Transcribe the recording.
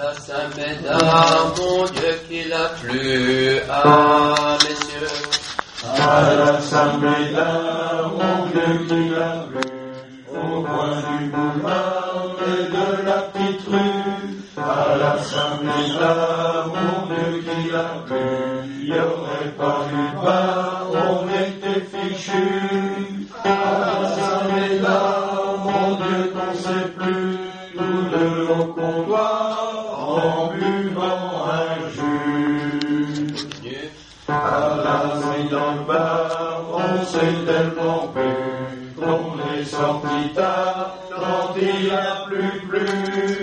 la Saint-Médard, mon Dieu qu'il a plu. Ah, messieurs. À la Saint-Médard, mon Dieu qu'il a plu. Au coin du boulevard et de la petite rue. À la Saint-Médard, mon Dieu qu'il a plu. Il n'y aurait pas eu de bar, on était fichus. À la Saint-Médard, mon Dieu qu'on sait plus. Nous deux au comptoir, en buvant un jus. À la nuit dans le bar, on s'est tellement bu qu'on est sorti tard quand il n'y a plus plu.